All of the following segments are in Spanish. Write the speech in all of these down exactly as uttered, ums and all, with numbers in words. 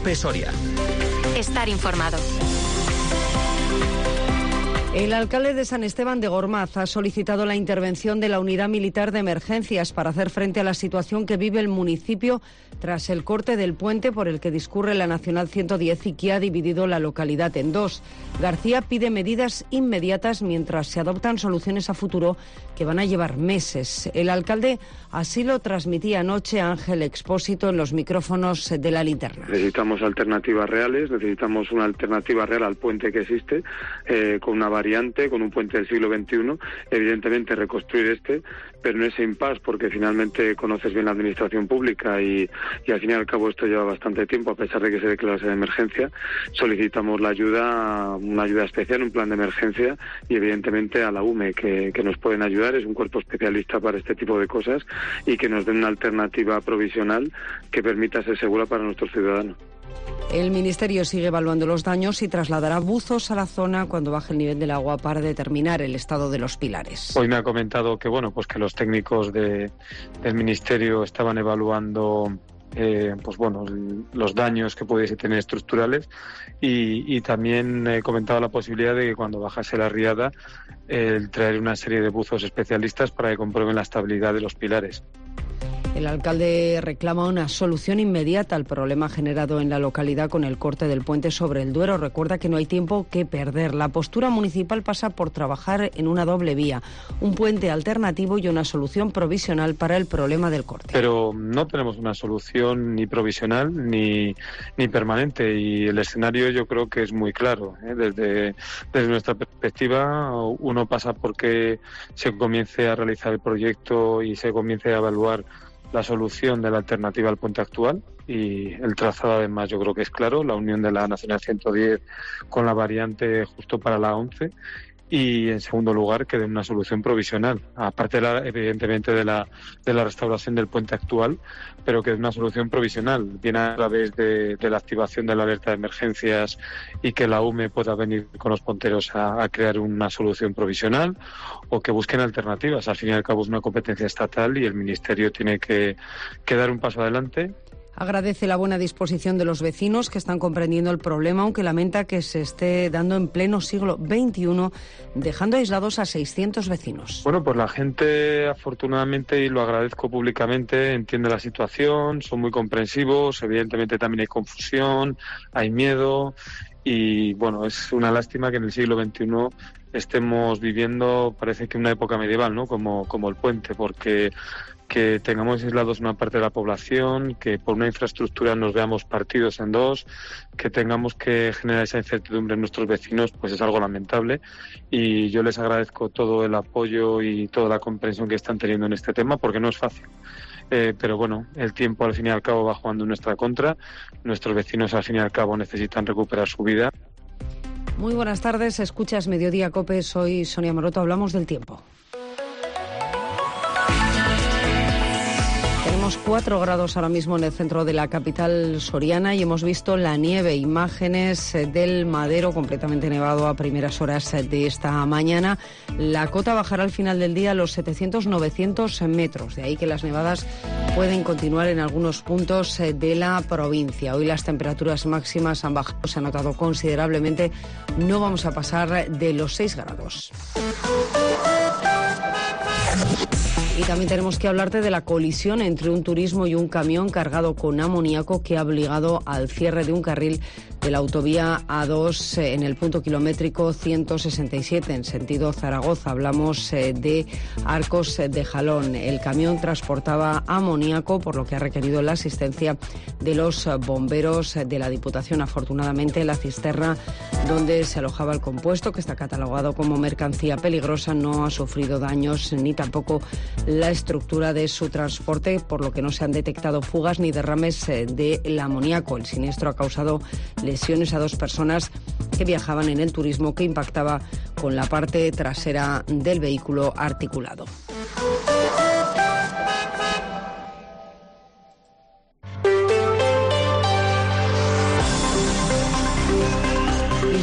COPE Soria. Estar informado. El alcalde de San Esteban de Gormaz ha solicitado la intervención de la Unidad Militar de Emergencias para hacer frente a la situación que vive el municipio tras el corte del puente por el que discurre la Nacional ciento diez y que ha dividido la localidad en dos. García pide medidas inmediatas mientras se adoptan soluciones a futuro que van a llevar meses. El alcalde así lo transmitía anoche a Ángel Expósito en los micrófonos de La Linterna. Necesitamos alternativas reales, necesitamos una alternativa real al puente que existe, eh, con una variante, con un puente del siglo veintiuno, evidentemente reconstruir este, pero no ese impasse, porque finalmente conoces bien la administración pública y, y al fin y al cabo esto lleva bastante tiempo, a pesar de que se declarase de emergencia. Solicitamos la ayuda, una ayuda especial, un plan de emergencia, y evidentemente a la U M E que, que nos pueden ayudar, es un cuerpo especialista para este tipo de cosas, y que nos den una alternativa provisional que permita ser segura para nuestros ciudadanos. El Ministerio sigue evaluando los daños y trasladará buzos a la zona cuando baje el nivel del agua para determinar el estado de los pilares. Hoy me ha comentado que bueno, pues que los técnicos de, del Ministerio estaban evaluando eh, pues bueno, los daños que pudiese tener estructurales, y, y también he comentado la posibilidad de que cuando bajase la riada eh, traer una serie de buzos especialistas para que comprueben la estabilidad de los pilares. El alcalde reclama una solución inmediata al problema generado en la localidad con el corte del puente sobre el Duero. Recuerda que no hay tiempo que perder. La postura municipal pasa por trabajar en una doble vía, un puente alternativo y una solución provisional para el problema del corte. Pero no tenemos una solución ni provisional ni, ni permanente, y el escenario yo creo que es muy claro, ¿eh? Desde, desde nuestra perspectiva, uno pasa por que se comience a realizar el proyecto y se comience a evaluar la solución de la alternativa al puente actual, y el trazado además yo creo que es claro, la unión de la Nacional ciento diez con la variante justo para la once, y en segundo lugar que den una solución provisional, aparte de la, evidentemente de la, de la restauración del puente actual, pero que es una solución provisional, bien a través de, de la activación de la alerta de emergencias y que la U M E pueda venir con los ponteros a, a crear una solución provisional, o que busquen alternativas. Al fin y al cabo es una competencia estatal y el Ministerio tiene que, que dar un paso adelante. Agradece la buena disposición de los vecinos que están comprendiendo el problema, aunque lamenta que se esté dando en pleno siglo veintiuno, dejando aislados a seiscientos vecinos. Bueno, pues la gente, afortunadamente, y lo agradezco públicamente, entiende la situación, son muy comprensivos, evidentemente también hay confusión, hay miedo, y bueno, es una lástima que en el siglo veintiuno estemos viviendo, parece que una época medieval, ¿no? Como, como el puente, porque que tengamos aislados una parte de la población, que por una infraestructura nos veamos partidos en dos, que tengamos que generar esa incertidumbre en nuestros vecinos, pues es algo lamentable, y yo les agradezco todo el apoyo y toda la comprensión que están teniendo en este tema, porque no es fácil. Eh, pero bueno, el tiempo al fin y al cabo va jugando en nuestra contra, nuestros vecinos al fin y al cabo necesitan recuperar su vida. Muy buenas tardes, escuchas Mediodía COPE, soy Sonia Moroto, hablamos del tiempo. Tenemos cuatro grados ahora mismo en el centro de la capital soriana y hemos visto la nieve, imágenes del Madero completamente nevado a primeras horas de esta mañana. La cota bajará al final del día a los setecientos novecientos metros, de ahí que las nevadas pueden continuar en algunos puntos de la provincia. Hoy las temperaturas máximas han bajado, se ha notado considerablemente, no vamos a pasar de los seis grados. Y también tenemos que hablarte de la colisión entre un turismo y un camión cargado con amoníaco que ha obligado al cierre de un carril de la autovía A dos en el punto kilométrico ciento sesenta y siete en sentido Zaragoza. Hablamos de Arcos de Jalón. El camión transportaba amoníaco, por lo que ha requerido la asistencia de los bomberos de la Diputación. Afortunadamente, la cisterna donde se alojaba el compuesto, que está catalogado como mercancía peligrosa, no ha sufrido daños ni tampoco la estructura de su transporte, por lo que no se han detectado fugas ni derrames del amoníaco. El siniestro ha causado lesiones a dos personas que viajaban en el turismo, que impactaba con la parte trasera del vehículo articulado.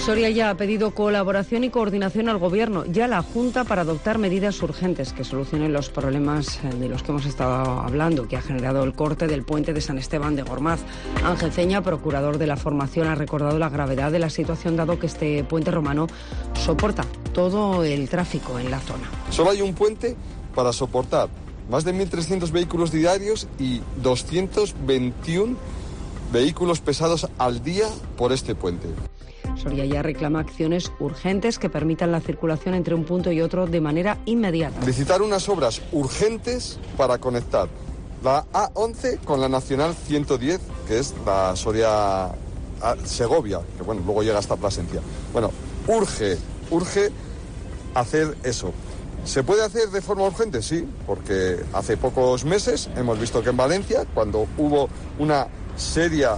Soria ya ha pedido colaboración y coordinación al Gobierno y a la Junta para adoptar medidas urgentes que solucionen los problemas de los que hemos estado hablando, que ha generado el corte del puente de San Esteban de Gormaz. Ángel Ceña, procurador de la formación, ha recordado la gravedad de la situación dado que este puente romano soporta todo el tráfico en la zona. Solo hay un puente para soportar más de mil trescientos vehículos diarios y doscientos veintiuno vehículos pesados al día por este puente. Soria ya reclama acciones urgentes que permitan la circulación entre un punto y otro de manera inmediata. Licitar unas obras urgentes para conectar la A once con la Nacional ciento diez, que es la Soria-Segovia, que bueno, luego llega hasta Plasencia. Bueno, urge, urge hacer eso. ¿Se puede hacer de forma urgente? Sí, porque hace pocos meses hemos visto que en Valencia, cuando hubo una seria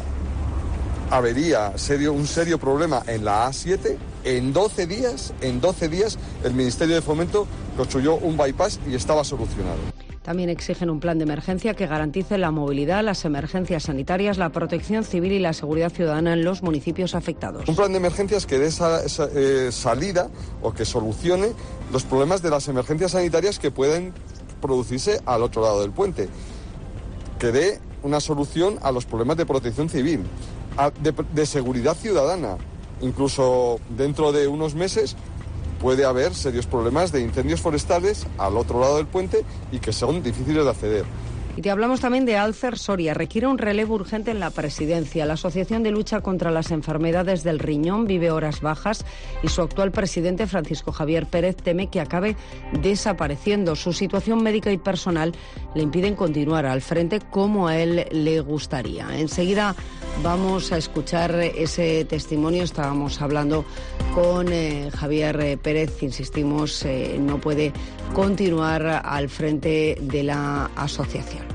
avería, serio, un serio problema en la A siete, en doce días, en doce días el Ministerio de Fomento construyó un bypass y estaba solucionado. También exigen un plan de emergencia que garantice la movilidad, las emergencias sanitarias, la protección civil y la seguridad ciudadana en los municipios afectados. Un plan de emergencias que dé esa, esa eh, salida o que solucione los problemas de las emergencias sanitarias que pueden producirse al otro lado del puente. Que dé una solución a los problemas de protección civil, a, de, de seguridad ciudadana. Incluso dentro de unos meses puede haber serios problemas de incendios forestales al otro lado del puente y que son difíciles de acceder. Y te hablamos también de Alcer Soria. Requiere un relevo urgente en la presidencia. La Asociación de Lucha contra las Enfermedades del Riñón vive horas bajas y su actual presidente, Francisco Javier Pérez, teme que acabe desapareciendo. Su situación médica y personal le impiden continuar al frente como a él le gustaría. Enseguida vamos a escuchar ese testimonio. Estábamos hablando con eh, Javier Pérez, insistimos, eh, no puede continuar al frente de la asociación.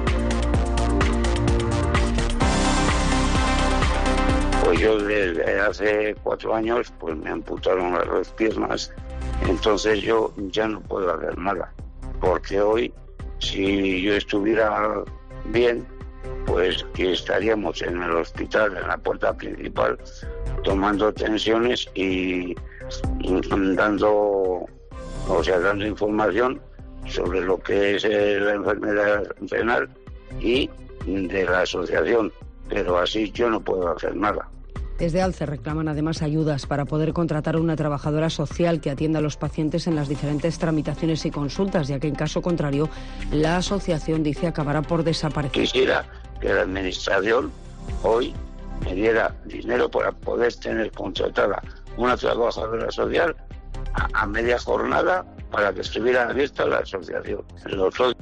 Pues yo desde hace cuatro años pues me amputaron las dos piernas, entonces yo ya no puedo hacer nada, porque hoy si yo estuviera bien, pues que estaríamos en el hospital, en la puerta principal, tomando tensiones y, y dando, o sea, dando información sobre lo que es eh, la enfermedad renal y de la asociación, pero así yo no puedo hacer nada. Desde Alcer reclaman además ayudas para poder contratar a una trabajadora social que atienda a los pacientes en las diferentes tramitaciones y consultas, ya que en caso contrario la asociación dice acabará por desaparecer. Quisiera que la administración hoy me diera dinero para poder tener contratada una trabajadora social a, a media jornada para que estuviera abierta la asociación. Nosotros...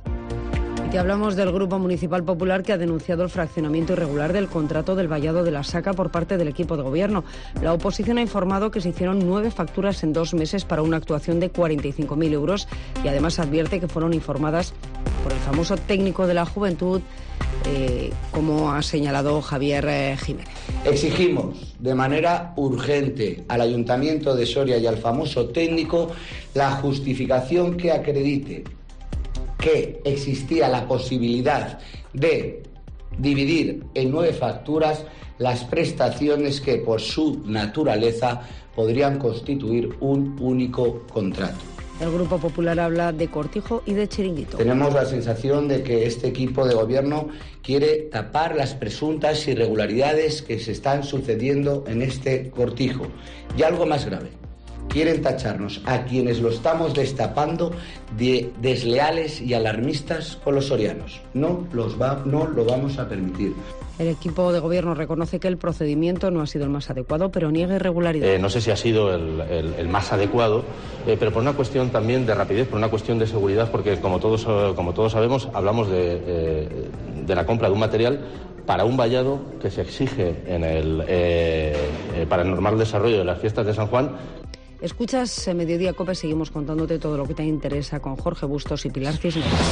Y te hablamos del Grupo Municipal Popular que ha denunciado el fraccionamiento irregular del contrato del vallado de la Saca por parte del equipo de gobierno. La oposición ha informado que se hicieron nueve facturas en dos meses para una actuación de cuarenta y cinco mil euros y además advierte que fueron informadas por el famoso técnico de la juventud, eh, como ha señalado Javier eh, Jiménez. Exigimos de manera urgente al Ayuntamiento de Soria y al famoso técnico la justificación que acredite que existía la posibilidad de dividir en nueve facturas las prestaciones que por su naturaleza podrían constituir un único contrato. El Grupo Popular habla de cortijo y de chiringuito. Tenemos la sensación de que este equipo de gobierno quiere tapar las presuntas irregularidades que se están sucediendo en este cortijo. Y algo más grave. Quieren tacharnos a quienes lo estamos destapando de desleales y alarmistas con los sorianos. No, los va, no lo vamos a permitir. El equipo de gobierno reconoce que el procedimiento no ha sido el más adecuado, pero niega irregularidades. Eh, no sé si ha sido el, el, el más adecuado, eh, pero por una cuestión también de rapidez, por una cuestión de seguridad, porque como todos, como todos sabemos, hablamos de, eh, de la compra de un material para un vallado que se exige en el, eh, eh, para el normal desarrollo de las fiestas de San Juan. Escuchas Mediodía Cope, seguimos contándote todo lo que te interesa con Jorge Bustos y Pilar Cisneros.